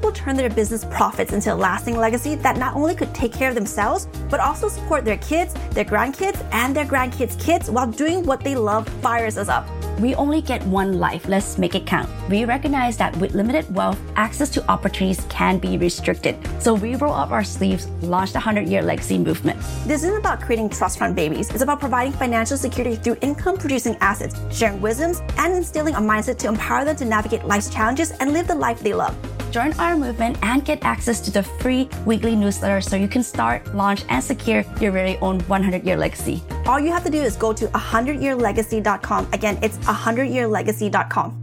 people turn their business profits into a lasting legacy that not only could take care of themselves, but also support their kids, their grandkids, and their grandkids' kids while doing what they love fires us up. We only get one life, let's make it count. We recognize that with limited wealth, access to opportunities can be restricted. So we roll up our sleeves, launch the 100-Year Legacy Movement. This isn't about creating trust fund babies. It's about providing financial security through income-producing assets, sharing wisdoms, and instilling a mindset to empower them to navigate life's challenges and live the life they love. Join our movement and get access to the free weekly newsletter so you can start, launch, and secure your very own 100-year legacy. All you have to do is go to 100yearlegacy.com. Again, it's 100yearlegacy.com.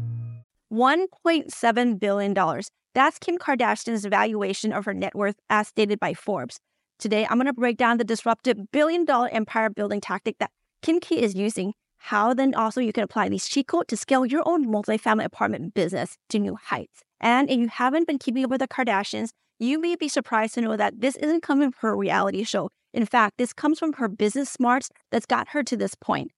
$1.7 billion. That's Kim Kardashian's valuation of her net worth as stated by Forbes. Today, I'm going to break down the disruptive billion-dollar empire building tactic that Kim K is using, how then also you can apply these cheat codes to scale your own multifamily apartment business to new heights. And if you haven't been keeping up with the Kardashians, you may be surprised to know that this isn't coming from her reality show. In fact, this comes from her business smarts that's got her to this point.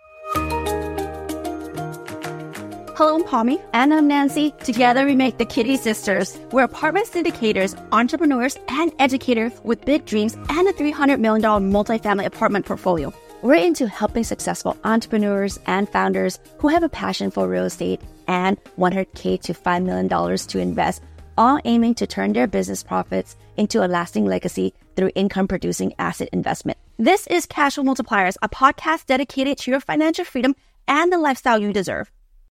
Hello, I'm Pommy. And I'm Nancy. Together we make the Kitty Sisters. We're apartment syndicators, entrepreneurs, and educators with big dreams and a $300 million multifamily apartment portfolio. We're into helping successful entrepreneurs and founders who have a passion for real estate and $100K to $5 million to invest, all aiming to turn their business profits into a lasting legacy through income-producing asset investment. This is Cash Flow Multipliers, a podcast dedicated to your financial freedom and the lifestyle you deserve.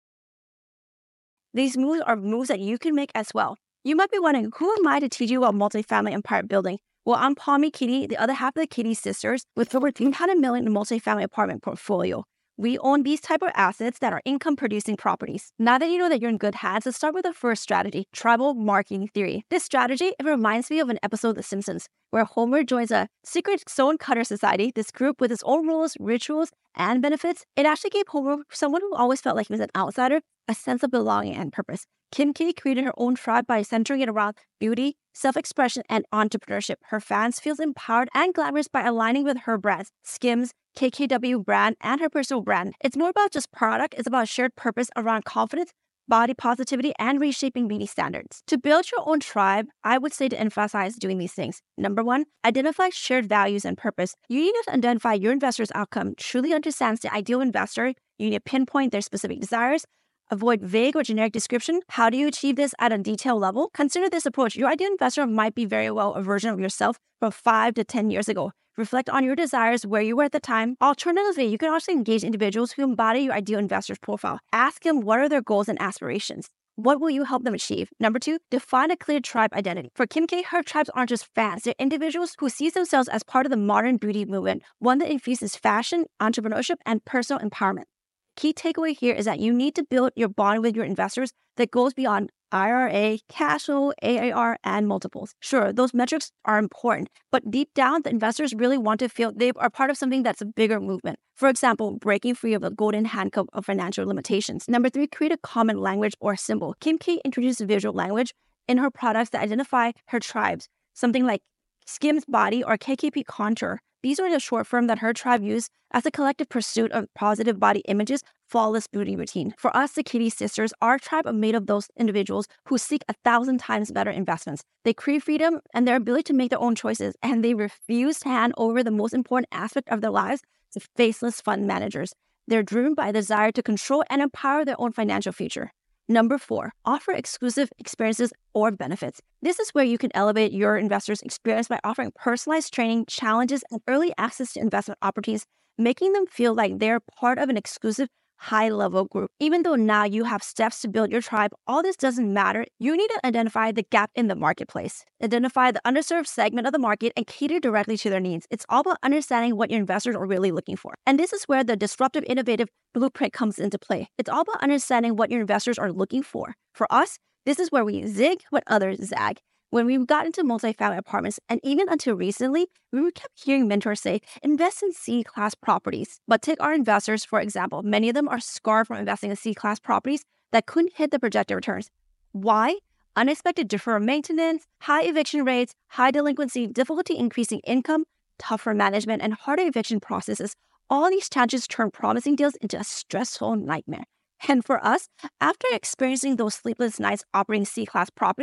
These moves are moves that you can make as well. You might be wondering, who am I to teach you about multifamily empire building? Well, I'm Pommy Kitty, the other half of the Kitty Sisters, with over $300 million in multifamily apartment portfolio. We own these type of assets that are income-producing properties. Now that you know that you're in good hands, let's start with the first strategy, tribal marketing theory. This strategy, it reminds me of an episode of The Simpsons, where Homer joins a secret stone cutter society, this group with its own rules, rituals, and benefits. It actually gave Homer, someone who always felt like he was an outsider, a sense of belonging and purpose. Kim K created her own tribe by centering it around beauty, self-expression, and entrepreneurship. Her fans feel empowered and glamorous by aligning with her brands, Skims, KKW brand, and her personal brand. It's more about just product. It's about shared purpose around confidence, body positivity, and reshaping beauty standards. To build your own tribe, I would say to emphasize doing these things. Number one, identify shared values and purpose. You need to identify your investor's outcome, truly understands the ideal investor. You need to pinpoint their specific desires. Avoid vague or generic description. How do you achieve this at a detailed level? Consider this approach. Your ideal investor might be very well a version of yourself from 5 to 10 years ago. Reflect on your desires, where you were at the time. Alternatively, you can also engage individuals who embody your ideal investor's profile. Ask them what are their goals and aspirations. What will you help them achieve? Number two, define a clear tribe identity. For Kim K, her tribes aren't just fans. They're individuals who see themselves as part of the modern beauty movement, one that infuses fashion, entrepreneurship, and personal empowerment. Key takeaway here is that you need to build your bond with your investors that goes beyond IRA, cash flow, AAR, and multiples. Sure, those metrics are important, but deep down, the investors really want to feel they are part of something that's a bigger movement. For example, breaking free of the golden handcuff of financial limitations. Number three, create a common language or symbol. Kim K introduced visual language in her products that identify her tribes, something like Skims Body or KKP Contour. These are the short form that her tribe used as a collective pursuit of positive body images, flawless beauty routine. For us, the Kitty Sisters, our tribe are made of those individuals who seek 1,000 times better investments. They crave freedom and their ability to make their own choices, and they refuse to hand over the most important aspect of their lives to faceless fund managers. They're driven by a desire to control and empower their own financial future. Number four, offer exclusive experiences or benefits. This is where you can elevate your investors' experience by offering personalized training, challenges, and early access to investment opportunities, making them feel like they're part of an exclusive high-level group. Even though now you have steps to build your tribe, all this doesn't matter. You need to identify the gap in the marketplace. Identify the underserved segment of the market and cater directly to their needs. It's all about understanding what your investors are really looking for. And this is where the disruptive, innovative blueprint comes into play. It's all about understanding what your investors are looking for. For us, this is where we zig when others zag. When we got into multifamily apartments, and even until recently, we kept hearing mentors say, invest in C-class properties. But take our investors, for example. Many of them are scarred from investing in C-class properties that couldn't hit the projected returns. Why? Unexpected deferred maintenance, high eviction rates, high delinquency, difficulty increasing income, tougher management, and harder eviction processes. All these challenges turn promising deals into a stressful nightmare. And for us, after experiencing those sleepless nights operating C-class properties,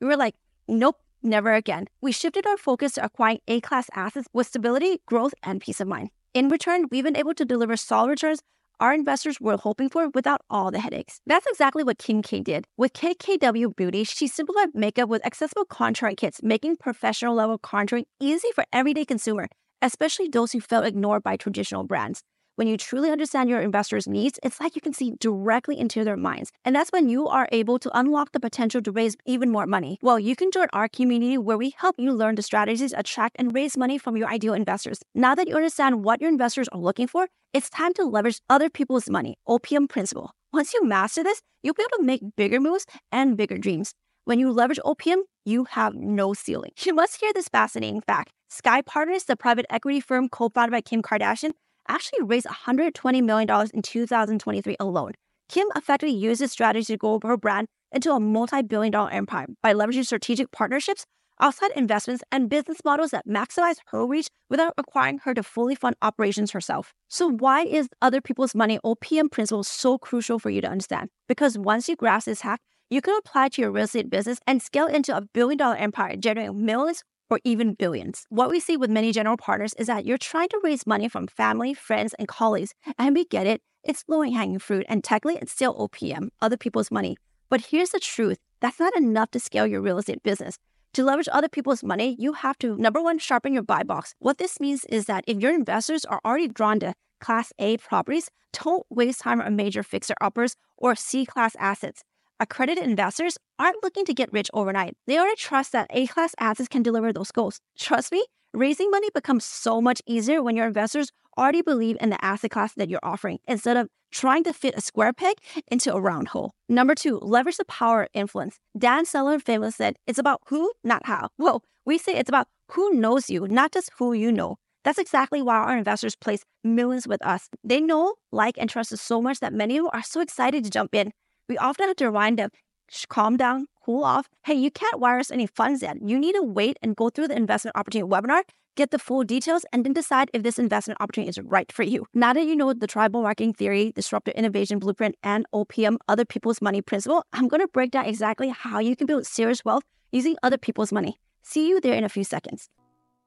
We were like, nope, never again. We shifted our focus to acquiring A-class assets with stability, growth, and peace of mind. In return, we've been able to deliver solid returns our investors were hoping for without all the headaches. That's exactly what Kim K did. With KKW Beauty, she simplified makeup with accessible contouring kits, making professional level contouring easy for everyday consumer, especially those who felt ignored by traditional brands. When you truly understand your investors' needs, it's like you can see directly into their minds. And that's when you are able to unlock the potential to raise even more money. Well, you can join our community where we help you learn the strategies, attract, and raise money from your ideal investors. Now that you understand what your investors are looking for, it's time to leverage other people's money, OPM principle. Once you master this, you'll be able to make bigger moves and bigger dreams. When you leverage OPM, you have no ceiling. You must hear this fascinating fact. Sky Partners, the private equity firm co-founded by Kim Kardashian, actually raised $120 million in 2023 alone. Kim effectively used this strategy to grow her brand into a multi-billion-dollar empire by leveraging strategic partnerships, outside investments, and business models that maximize her reach without requiring her to fully fund operations herself. So why is other people's money OPM principle so crucial for you to understand? Because once you grasp this hack, you can apply it to your real estate business and scale into a billion-dollar empire, generating millions or even billions. What we see with many general partners is that you're trying to raise money from family, friends, and colleagues. And we get it, it's low-hanging fruit, and technically it's still OPM, other people's money. But here's the truth, that's not enough to scale your real estate business. To leverage other people's money, you have to, number one, sharpen your buy box. What this means is that if your investors are already drawn to Class A properties, don't waste time on major fixer-uppers or C-class assets. Accredited investors aren't looking to get rich overnight. They already trust that A-class assets can deliver those goals. Trust me, raising money becomes so much easier when your investors already believe in the asset class that you're offering, instead of trying to fit a square peg into a round hole. Number two, leverage the power of influence. Dan Sullivan famously said, it's about who, not how. Well, we say it's about who knows you, not just who you know. That's exactly why our investors place millions with us. They know, like, and trust us so much that many of them are so excited to jump in. We often have to remind them, calm down, cool off. Hey, you can't wire us any funds yet. You need to wait and go through the investment opportunity webinar, get the full details, and then decide if this investment opportunity is right for you. Now that you know the tribal marketing theory, disruptive innovation blueprint, and OPM, other people's money principle, I'm going to break down exactly how you can build serious wealth using other people's money. See you there in a few seconds.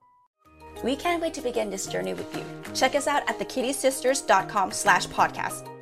We can't wait to begin this journey with you. Check us out at thekittysisters.com/podcast.